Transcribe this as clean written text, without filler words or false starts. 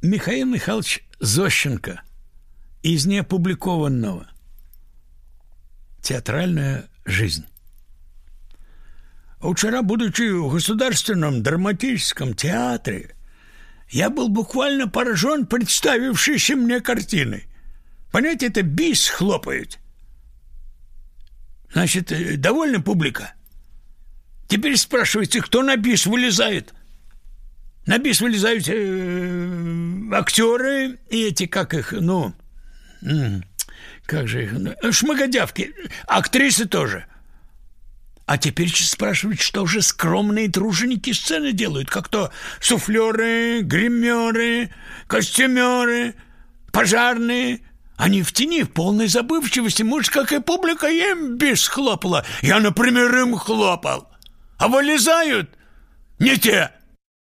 Михаил Михайлович Зощенко из неопубликованного. Театральная жизнь. Вчера, будучи в Государственном драматическом театре, я был буквально поражен представившейся мне картиной. Понимаете, это бис хлопает. Значит, довольна публика? Теперь спрашивайте, кто на бис вылезает? На бис вылезают актеры и эти, как их, как же их, шмыгодявки, актрисы тоже. А теперь спрашивают, что же скромные труженики сцены делают, как то суфлеры, гримеры, костюмеры, пожарные. Они в тени, в полной забывчивости. Может, какая публика им бис хлопала. Я, например, им хлопал. А вылезают не те.